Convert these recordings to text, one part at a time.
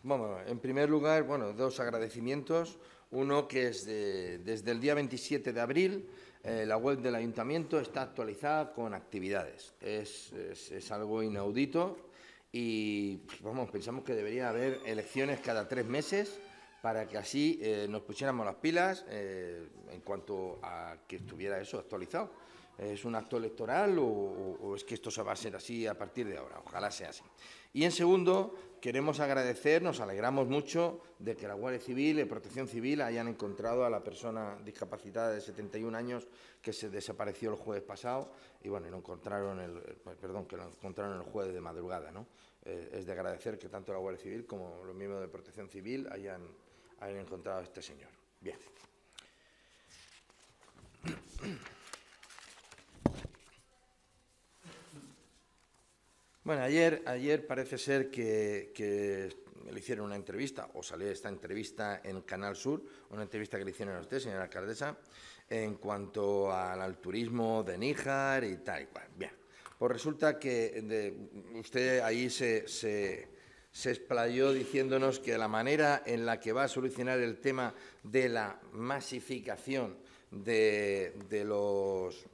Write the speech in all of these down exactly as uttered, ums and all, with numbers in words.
Bueno, en primer lugar, bueno, dos agradecimientos. Uno que es de, desde el día veintisiete de abril, eh, la web del Ayuntamiento está actualizada con actividades. Es, es, es algo inaudito y, vamos, pensamos que debería haber elecciones cada tres meses para que así eh, nos pusiéramos las pilas eh, en cuanto a que estuviera eso actualizado. ¿Es un acto electoral o, o es que esto se va a ser así a partir de ahora? Ojalá sea así. Y en segundo, queremos agradecer, nos alegramos mucho de que la Guardia Civil y Protección Civil hayan encontrado a la persona discapacitada de setenta y un años que se desapareció el jueves pasado y, bueno, lo encontraron el, perdón, que lo encontraron el jueves de madrugada, ¿no? Eh, es de agradecer que tanto la Guardia Civil como los miembros de Protección Civil hayan, hayan encontrado a este señor. Bien. Bueno, ayer, ayer parece ser que, que le hicieron una entrevista, o salió esta entrevista en Canal Sur, una entrevista que le hicieron a usted, señora alcaldesa, en cuanto al, al turismo de Níjar y tal y cual. Bien, pues resulta que de, usted ahí se, se, se explayó diciéndonos que la manera en la que va a solucionar el tema de la masificación de, de los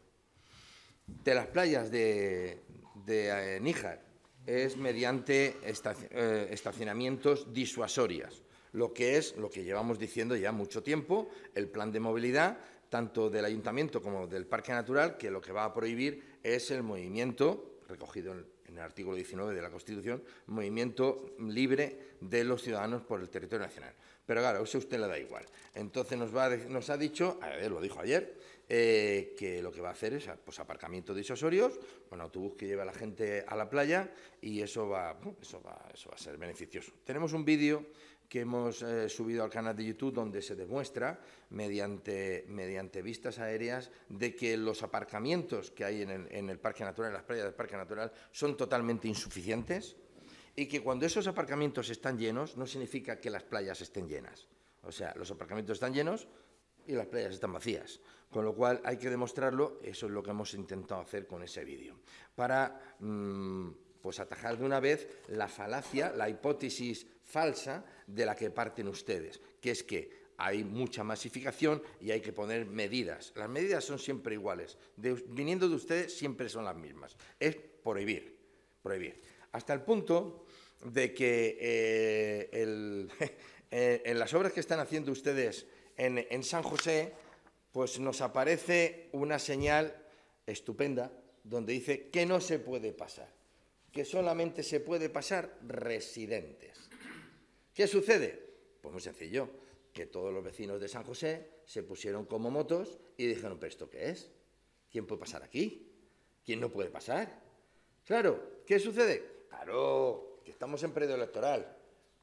de las playas de, de eh, Níjar es mediante estacionamientos disuasorias, lo que es lo que llevamos diciendo ya mucho tiempo, el plan de movilidad, tanto del Ayuntamiento como del Parque Natural, que lo que va a prohibir es el movimiento, recogido en, en el artículo diecinueve de la Constitución, movimiento libre de los ciudadanos por el territorio nacional. Pero claro, eso a usted le da igual. Entonces nos, va a, nos ha dicho, a ver, lo dijo ayer, eh, que lo que va a hacer es pues, aparcamiento disuasorios, un autobús que lleve a la gente a la playa y eso va, eso va, eso va a ser beneficioso. Tenemos un vídeo que hemos eh, subido al canal de YouTube donde se demuestra mediante, mediante vistas aéreas de que los aparcamientos que hay en el, en el Parque Natural, en las playas del Parque Natural, son totalmente insuficientes y que cuando esos aparcamientos están llenos no significa que las playas estén llenas. O sea, los aparcamientos están llenos y las playas están vacías. Con lo cual hay que demostrarlo, eso es lo que hemos intentado hacer con ese vídeo, para mmm, pues atajar de una vez la falacia, la hipótesis falsa de la que parten ustedes, que es que hay mucha masificación y hay que poner medidas. Las medidas son siempre iguales, de, viniendo de ustedes siempre son las mismas, es prohibir, prohibir. Hasta el punto de que eh, el, eh, en las obras que están haciendo ustedes en, en San José, pues nos aparece una señal estupenda donde dice que no se puede pasar, que solamente se puede pasar residentes. ¿Qué sucede? Pues muy sencillo, que todos los vecinos de San José se pusieron como motos y dijeron, ¿pero esto qué es? ¿Quién puede pasar aquí? ¿Quién no puede pasar? Claro, ¿qué sucede? Claro, que estamos en periodo electoral.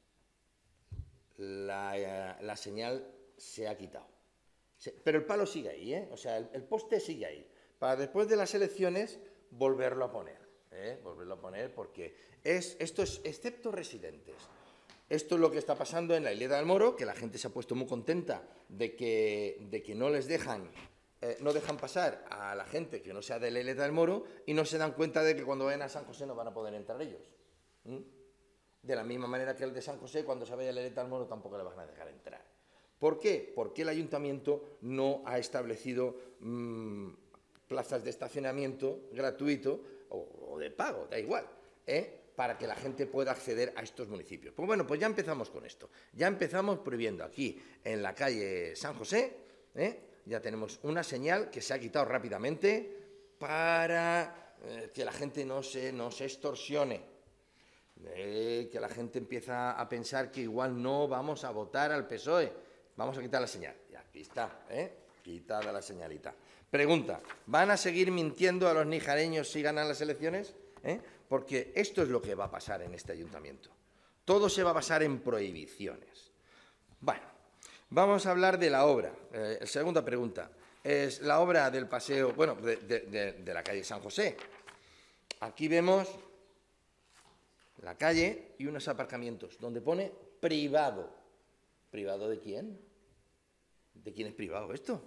La, la señal se ha quitado. Pero el palo sigue ahí, ¿eh? O sea, el, el poste sigue ahí. Para después de las elecciones volverlo a poner, ¿eh? Volverlo a poner porque es, esto es excepto residentes. Esto es lo que está pasando en la Hilera del Moro, que la gente se ha puesto muy contenta de que, de que no les dejan, eh, no dejan pasar a la gente que no sea de la Hilera del Moro y no se dan cuenta de que cuando vayan a San José no van a poder entrar ellos. ¿Mm? De la misma manera que el de San José, cuando se vaya a la Hilera del Moro tampoco le van a dejar entrar. ¿Por qué? Porque el Ayuntamiento no ha establecido mmm, plazas de estacionamiento gratuito o, o de pago, da igual, ¿eh? Para que la gente pueda acceder a estos municipios. Pues bueno, pues ya empezamos con esto. Ya empezamos prohibiendo aquí, en la calle San José, ¿eh? Ya tenemos una señal que se ha quitado rápidamente para eh, que la gente no se, no se extorsione. Eh, que la gente empieza a pensar que igual no vamos a votar al P S O E. Vamos a quitar la señal. Ya, aquí está, ¿eh? Quitada la señalita. Pregunta, ¿van a seguir mintiendo a los nijareños si ganan las elecciones? ¿Eh? Porque esto es lo que va a pasar en este ayuntamiento. Todo se va a basar en prohibiciones. Bueno, vamos a hablar de la obra. Eh, segunda pregunta. Es la obra del paseo, bueno, de, de, de, de la calle San José. Aquí vemos la calle y unos aparcamientos donde pone privado. ¿Privado de quién? ¿De quién es privado esto?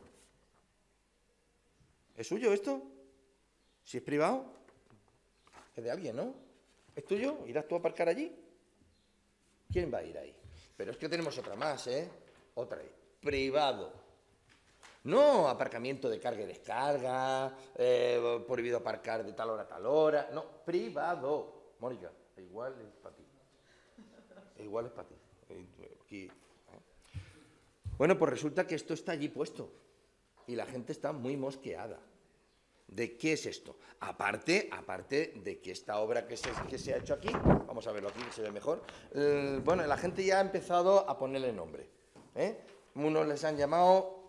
¿Es suyo esto? Si es privado, es de alguien, ¿no? ¿Es tuyo? ¿Irás tú a aparcar allí? ¿Quién va a ir ahí? Pero es que tenemos otra más, ¿eh? Otra ahí. Privado. No aparcamiento de carga y descarga, eh, prohibido aparcar de tal hora a tal hora. No, privado. Mónica, igual es para ti. Igual es para ti. Aquí, ¿eh? Bueno, pues resulta que esto está allí puesto y la gente está muy mosqueada. ¿De qué es esto? Aparte, aparte de que esta obra que se, que se ha hecho aquí, vamos a verlo aquí que se ve mejor, eh, bueno, la gente ya ha empezado a ponerle nombre, ¿eh? Unos les han llamado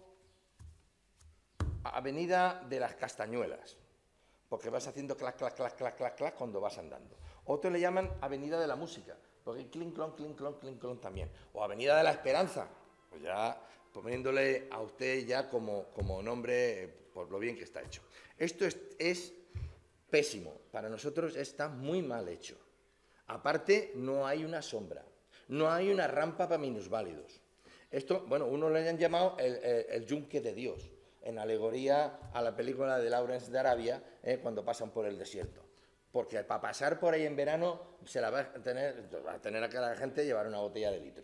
Avenida de las Castañuelas, porque vas haciendo clac, clac, clac, clac, clac, clac cuando vas andando. Otros le llaman Avenida de la Música, porque clink, clon, clink, clon, clink, clon también. O Avenida de la Esperanza, pues ya poniéndole a usted ya como, como nombre, eh, por lo bien que está hecho. Esto es, es pésimo, para nosotros está muy mal hecho. Aparte, no hay una sombra, no hay una rampa para minusválidos. Esto, bueno, uno le han llamado el, el, el yunque de Dios, en alegoría a la película de Lawrence de Arabia, eh, cuando pasan por el desierto. Porque para pasar por ahí en verano se la va a tener, va a tener a cada gente llevar una botella de litro.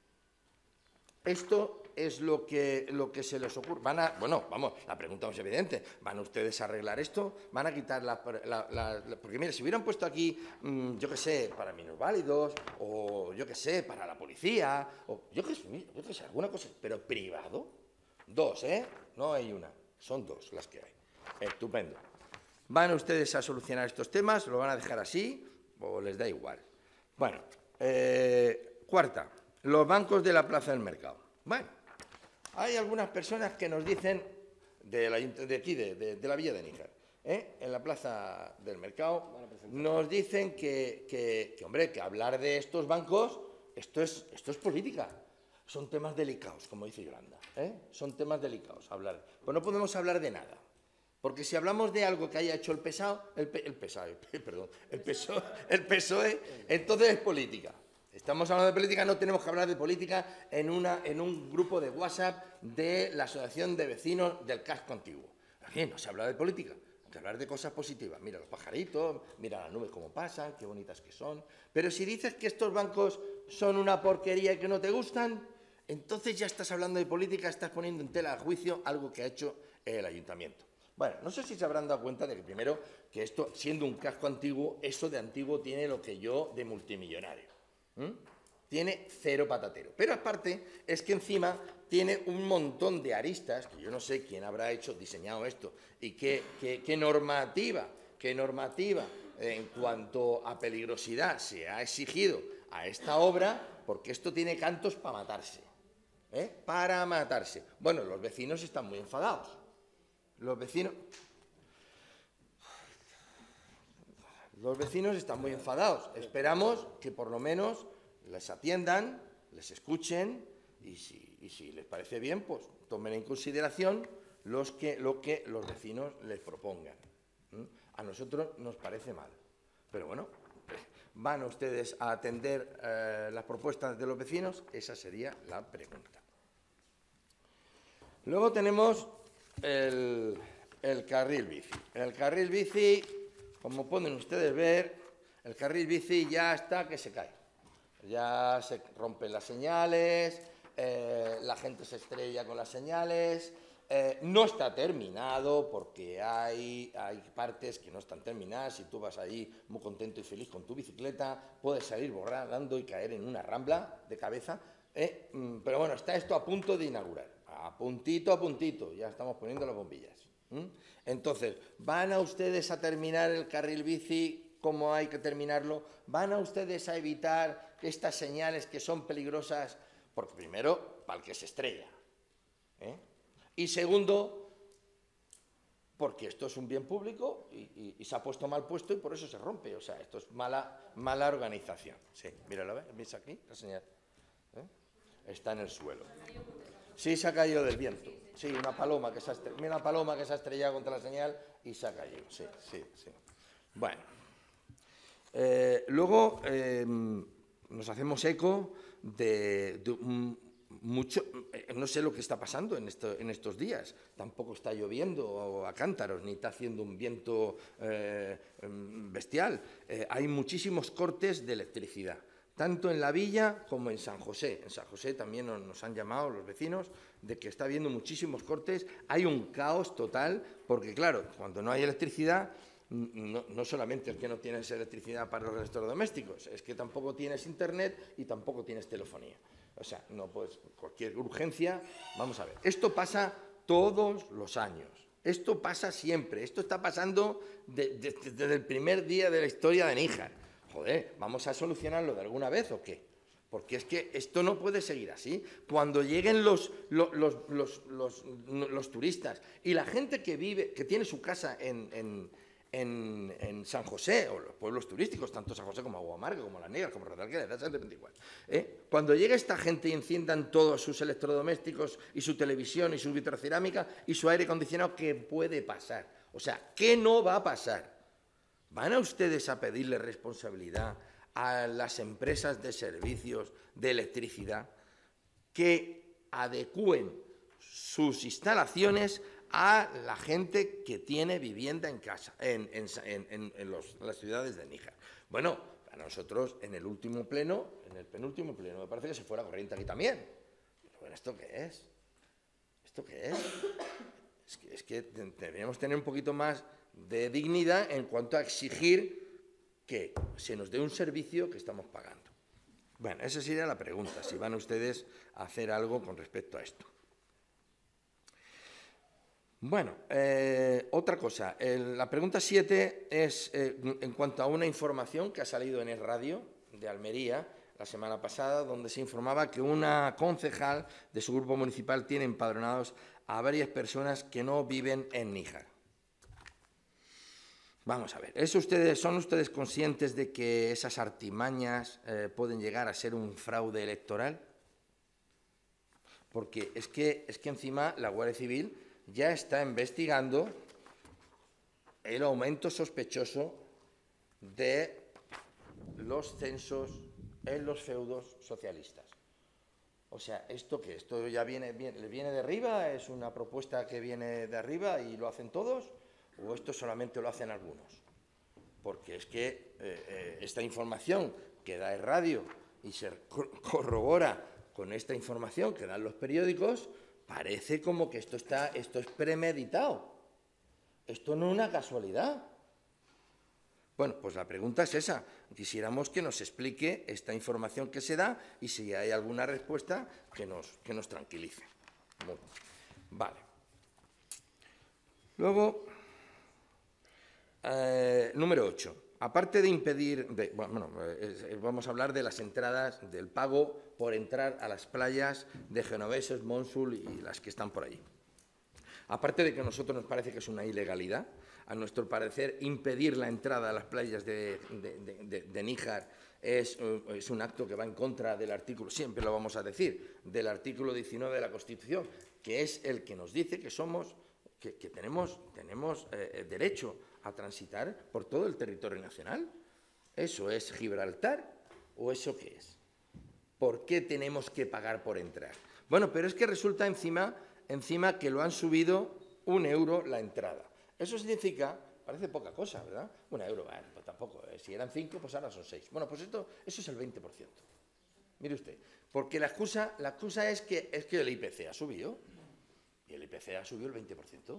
Esto es lo que, lo que se les ocurre. Van a, bueno, vamos, la pregunta es evidente. ¿Van ustedes a arreglar esto? ¿Van a quitar la... la, la, la porque, mire, si hubieran puesto aquí, mmm, yo qué sé, para minusválidos, o yo qué sé, para la policía, o yo qué sé, yo qué sé, alguna cosa, pero privado. Dos, ¿eh? No hay una, son dos las que hay. Estupendo. ¿Van ustedes a solucionar estos temas? ¿Lo van a dejar así o les da igual? Bueno, eh, cuarta, los bancos de la Plaza del Mercado. Bueno, hay algunas personas que nos dicen, de, la, de aquí, de, de, de la Villa de Níjar, ¿eh? En la Plaza del Mercado, nos dicen que, que, que, hombre, que hablar de estos bancos, esto es, esto es política. Son temas delicados, como dice Yolanda, ¿eh? Son temas delicados hablar. Pues no podemos hablar de nada. Porque si hablamos de algo que haya hecho el pesado, el, pe, el pesado, el, perdón, el P S O E, el P S O E, entonces es política. Estamos hablando de política, no tenemos que hablar de política en, una, en un grupo de WhatsApp de la Asociación de Vecinos del Casco Antiguo. Aquí no se habla de política, hay que hablar de cosas positivas. Mira los pajaritos, mira las nubes cómo pasan, qué bonitas que son. Pero si dices que estos bancos son una porquería y que no te gustan, entonces ya estás hablando de política, estás poniendo en tela de juicio algo que ha hecho el ayuntamiento. Bueno, no sé si se habrán dado cuenta de que primero, que esto, siendo un casco antiguo, eso de antiguo tiene lo que yo de multimillonario. ¿Mm? Tiene cero patatero. Pero aparte, es que encima tiene un montón de aristas, que yo no sé quién habrá hecho, diseñado esto, y qué, qué, qué normativa, qué normativa en cuanto a peligrosidad se ha exigido a esta obra, porque esto tiene cantos para matarse. ¿Eh? Para matarse. Bueno, los vecinos están muy enfadados. Los vecinos... Los vecinos están muy enfadados. Esperamos que por lo menos les atiendan, les escuchen y si, y si les parece bien, pues tomen en consideración los que, lo que los vecinos les propongan. ¿Mm? A nosotros nos parece mal. Pero bueno, ¿van ustedes a atender eh, las propuestas de los vecinos? Esa sería la pregunta. Luego tenemos el, el carril bici. El carril bici, como pueden ustedes ver, el carril bici ya está que se cae. Ya se rompen las señales, eh, la gente se estrella con las señales, eh, no está terminado porque hay, hay partes que no están terminadas. Si tú vas ahí muy contento y feliz con tu bicicleta, puedes salir volando y caer en una rambla de cabeza. Eh, pero bueno, está esto a punto de inaugurar. A puntito a puntito, ya estamos poniendo las bombillas. ¿Mm? Entonces, ¿van a ustedes a terminar el carril bici como hay que terminarlo? ¿Van a ustedes a evitar estas señales que son peligrosas? Porque primero, para el que se estrella. ¿eh? Y segundo, porque esto es un bien público y, y, y se ha puesto mal puesto y por eso se rompe. O sea, esto es mala, mala organización. Sí, míralo, ¿ves? ¿Ves aquí la señal? ¿Eh? Está en el suelo. Sí, se ha caído del viento. Sí, una paloma que se ha estrellado, una paloma que se ha estrellado contra la señal y se ha caído. Sí, sí, sí. Bueno. Eh, luego eh, nos hacemos eco de, de um, mucho... Eh, no sé lo que está pasando en, esto, en estos días. Tampoco está lloviendo a cántaros, ni está haciendo un viento eh, bestial. Eh, hay muchísimos cortes de electricidad. tanto en la Villa como en San José. En San José también nos, nos han llamado los vecinos de que está habiendo muchísimos cortes, hay un caos total, porque claro, cuando no hay electricidad, no, no solamente es que no tienes electricidad para los electrodomésticos, es que tampoco tienes internet y tampoco tienes telefonía. O sea, no puedes, cualquier urgencia, vamos a ver, esto pasa todos los años, esto pasa siempre, esto está pasando de, de, de, desde el primer día de la historia de Níjar. Joder, ¿vamos a solucionarlo de alguna vez o qué? Porque es que esto no puede seguir así. Cuando lleguen los, los, los, los, los, los turistas y la gente que vive, que tiene su casa en, en, en, en San José, o los pueblos turísticos, tanto San José como Aguamarga, como Las Negras, como Retalquera, exactamente igual, ¿eh? Cuando llegue esta gente y enciendan todos sus electrodomésticos y su televisión y su vitrocerámica y su aire acondicionado, ¿qué puede pasar? O sea, ¿qué no va a pasar? ¿Van a ustedes a pedirle responsabilidad a las empresas de servicios de electricidad que adecúen sus instalaciones a la gente que tiene vivienda en casa, en, en, en, en, los, en las ciudades de Níjar? Bueno, a nosotros en el último pleno, en el penúltimo pleno, me parece que se fuera corriente aquí también. Bueno, ¿esto qué es? ¿Esto qué es? Es que, es que deberíamos tener un poquito más de dignidad en cuanto a exigir que se nos dé un servicio que estamos pagando. Bueno, esa sería la pregunta, si van ustedes a hacer algo con respecto a esto. Bueno, eh, otra cosa, el, la pregunta siete es eh, en cuanto a una información que ha salido en el radio de Almería la semana pasada, donde se informaba que una concejal de su grupo municipal tiene empadronados a varias personas que no viven en Níjar. Vamos a ver, ¿es ustedes, ¿son ustedes conscientes de que esas artimañas eh, pueden llegar a ser un fraude electoral? Porque es que, es que encima la Guardia Civil ya está investigando el aumento sospechoso de los censos en los feudos socialistas. O sea, ¿esto qué? ¿Esto ya viene, viene, viene de arriba? ¿Es una propuesta que viene de arriba y lo hacen todos? ¿O esto solamente lo hacen algunos? Porque es que eh, eh, esta información que da el radio y se corrobora con esta información que dan los periódicos, parece como que esto, está, esto es premeditado. Esto no es una casualidad. Bueno, pues la pregunta es esa. Quisiéramos que nos explique esta información que se da y si hay alguna respuesta que nos, que nos tranquilice. Muy bien. Vale. Luego, eh, número ocho. Aparte de impedir, de, bueno, eh, vamos a hablar de las entradas, del pago por entrar a las playas de Genoveses, Monsul y las que están por allí. Aparte de que a nosotros nos parece que es una ilegalidad, a nuestro parecer impedir la entrada a las playas de, de, de, de, de Níjar es, es un acto que va en contra del artículo, siempre lo vamos a decir, del artículo diecinueve de la Constitución, que es el que nos dice que somos, que, que tenemos, tenemos eh, derecho a transitar por todo el territorio nacional. ¿Eso es Gibraltar o eso qué es? ¿Por qué tenemos que pagar por entrar? Bueno, pero es que resulta encima, encima que lo han subido un euro la entrada. Eso significa, parece poca cosa, ¿verdad? Un euro, bueno, pues tampoco, ¿eh? Si eran cinco, pues ahora son seis. Bueno, pues esto, eso es el veinte por ciento. Mire usted, porque la excusa, la excusa es, que, es que el I P C ha subido, y el I P C ha subido el veinte por ciento.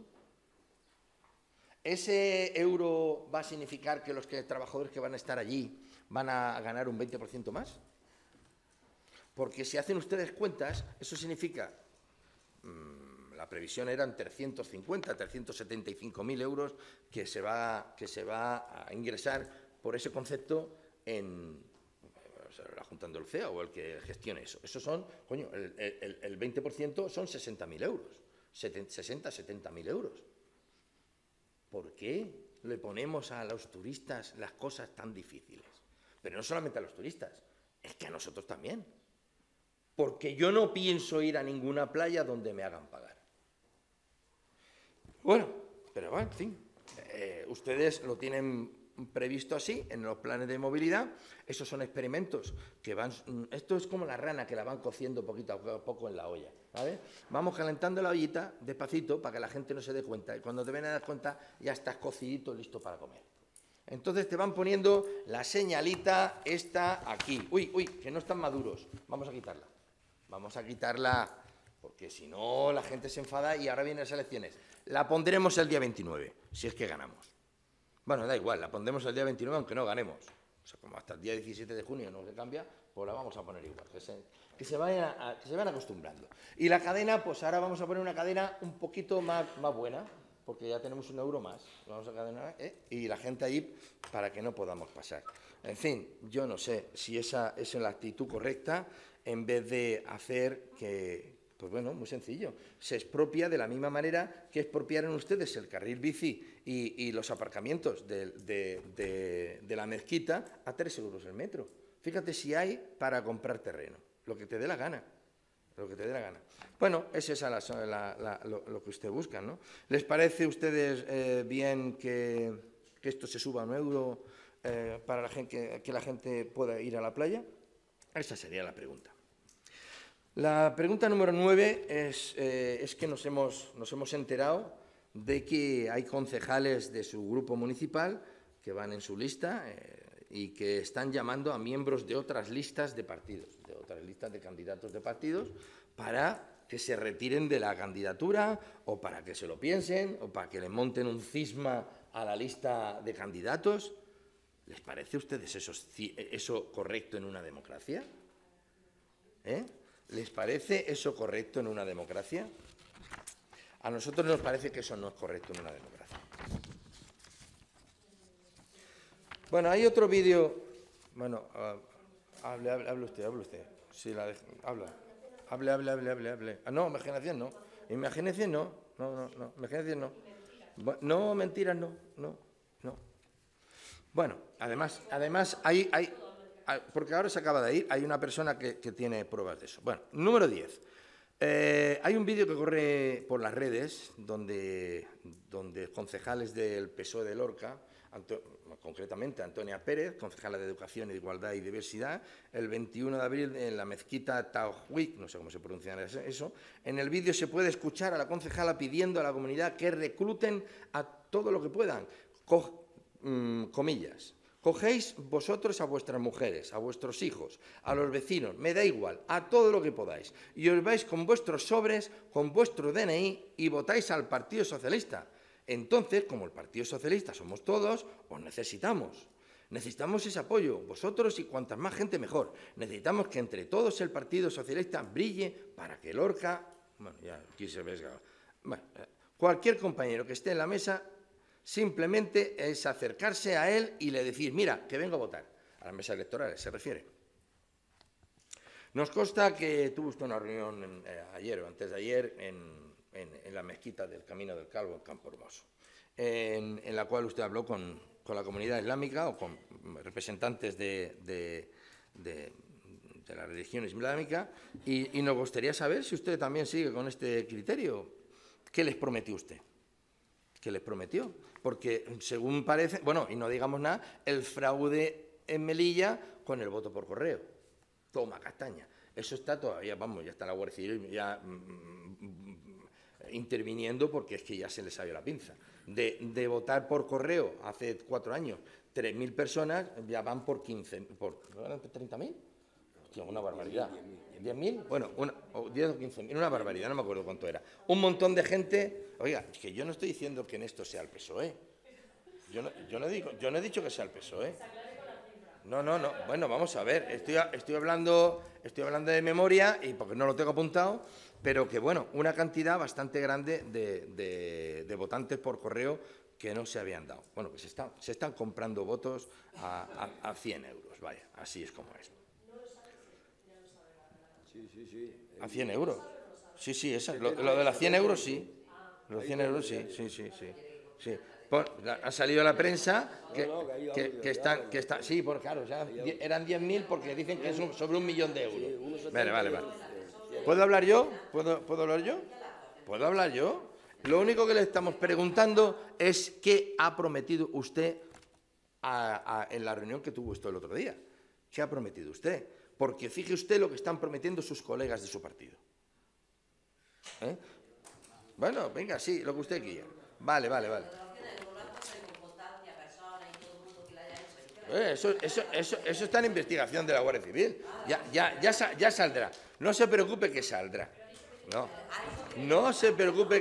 ¿Ese euro va a significar que los que, trabajadores que van a estar allí van a ganar un veinte por ciento más? Porque si hacen ustedes cuentas, eso significa, mmm, la previsión eran trescientos cincuenta, trescientos setenta y cinco mil euros que se, va, que se va a ingresar por ese concepto en la Junta de Andalucía o el que gestione eso. Eso son, coño, el, el, el veinte por ciento son sesenta mil euros, sesenta, setenta mil euros. ¿Por qué le ponemos a los turistas las cosas tan difíciles? Pero no solamente a los turistas, es que a nosotros también. Porque yo no pienso ir a ninguna playa donde me hagan pagar. Bueno, pero bueno, en fin, eh, ustedes lo tienen previsto así en los planes de movilidad. Esos son experimentos que van... Esto es como la rana que la van cociendo poquito a poco en la olla, ¿vale? Vamos calentando la ollita despacito para que la gente no se dé cuenta. Y cuando te ven a dar cuenta ya estás cocidito listo para comer. Entonces te van poniendo la señalita esta aquí. Uy, uy, que no están maduros. Vamos a quitarla. Vamos a quitarla porque si no la gente se enfada y ahora vienen las elecciones. La pondremos el día veintinueve, si es que ganamos. Bueno, da igual, la pondremos el día veintinueve aunque no ganemos. O sea, como hasta el día diecisiete de junio no se cambia, pues la vamos a poner igual. Que se, que se, vayan, a, que se vayan acostumbrando. Y la cadena, pues ahora vamos a poner una cadena un poquito más, más buena, porque ya tenemos un euro más. Vamos a cadenar, ¿eh? Y la gente ahí para que no podamos pasar. En fin, yo no sé si esa, esa es la actitud correcta en vez de hacer que, pues bueno, muy sencillo, se expropia de la misma manera que expropiaron ustedes el carril bici y, y los aparcamientos de, de, de, de la mezquita a tres euros el metro. Fíjate si hay para comprar terreno, lo que te dé la gana. Lo que te dé la gana. Bueno, ese es la, la, la, lo, lo que usted busca, ¿no? ¿Les parece a ustedes eh, bien que, que esto se suba a un euro eh, para la gente, que, que la gente pueda ir a la playa? Esa sería la pregunta. La pregunta número nueve es, eh, es que nos hemos, nos hemos enterado de que hay concejales de su grupo municipal que van en su lista eh, y que están llamando a miembros de otras listas de partidos, de otras listas de candidatos de partidos, para que se retiren de la candidatura o para que se lo piensen o para que le monten un cisma a la lista de candidatos. ¿Les parece a ustedes eso, eso correcto en una democracia? ¿Eh? ¿Les parece eso correcto en una democracia? A nosotros nos parece que eso no es correcto en una democracia. Bueno, hay otro vídeo. Bueno, uh, hable, hable, hable usted, hable usted. Sí, la de, habla. Hable, hable, hable, hable, hable. Ah, no, imaginación no. Imaginación no. No, no, no. Imaginación no. No, mentiras no. No, no. Bueno, además, además hay, hay, porque ahora se acaba de ir, hay una persona que, que tiene pruebas de eso. Bueno, número diez. Eh, hay un vídeo que corre por las redes donde, donde concejales del P S O E de Lorca, Anto, concretamente Antonia Pérez, concejala de Educación, Igualdad y Diversidad, el veintiuno de abril en la mezquita Tawhid, no sé cómo se pronuncia eso, en el vídeo se puede escuchar a la concejala pidiendo a la comunidad que recluten a todo lo que puedan. Co mmm, comillas. Cogéis vosotros a vuestras mujeres, a vuestros hijos, a los vecinos, me da igual, a todo lo que podáis, y os vais con vuestros sobres, con vuestro D N I y votáis al Partido Socialista. Entonces, como el Partido Socialista somos todos, os necesitamos. Necesitamos ese apoyo, vosotros y cuantas más gente mejor. Necesitamos que entre todos el Partido Socialista brille para que Lorca... Bueno, ya aquí se ve... Bueno, cualquier compañero que esté en la mesa... Simplemente es acercarse a él y le decir, mira, que vengo a votar. A las mesas electorales se refiere. Nos consta que tuvo usted una reunión en, eh, ayer o antes de ayer en, en, en la mezquita del Camino del Calvo en Campo Hermoso, en, en la cual usted habló con, con la comunidad islámica o con representantes de, de, de, de la religión islámica y, y nos gustaría saber si usted también sigue con este criterio. ¿Qué les prometió usted? ¿Qué les prometió? Porque, según parece, bueno, y no digamos nada, el fraude en Melilla con el voto por correo. Toma castaña. Eso está todavía, vamos, ya está la Guardia Civil ya mm, interviniendo porque es que ya se les salió la pinza. De, de votar por correo hace cuatro años, tres mil personas ya van por quince, por treinta mil. Hostia, una barbaridad. ¿diez mil? Bueno, una, o diez o quince mil, una barbaridad, no me acuerdo cuánto era. Un montón de gente. Oiga, es que yo no estoy diciendo que en esto sea el P S O E. Yo no, yo no, digo, yo no he dicho que sea el P S O E. No, no, no. Bueno, vamos a ver. Estoy, estoy, hablando, estoy hablando de memoria, y porque no lo tengo apuntado, pero que, bueno, una cantidad bastante grande de, de, de votantes por correo que no se habían dado. Bueno, que se están, se están comprando votos a, a, a cien euros. Vaya, así es como es. Sí, sí, sí. ¿A cien euros? Sí, sí, esa, lo, lo de las cien euros sí. Los cien euros sí, sí, sí, sí. sí. Por, ha salido la prensa que, que, que están, que está, sí, por claro, ya eran diez mil porque dicen que es un, sobre un millón de euros. Vale, vale, vale. ¿Puedo hablar yo? ¿Puedo, ¿Puedo hablar yo? ¿Puedo hablar yo? Lo único que le estamos preguntando es qué ha prometido usted a, a, en la reunión que tuvo esto el otro día. ¿Qué ha prometido usted? Porque fije usted lo que están prometiendo sus colegas de su partido. ¿Eh? Bueno, venga, sí, lo que usted quiera. Vale, vale, vale. Eh, eso, eso, eso, eso está en investigación de la Guardia Civil. Ya, ya, ya, sa- ya saldrá. No se preocupe que saldrá. No, no se preocupe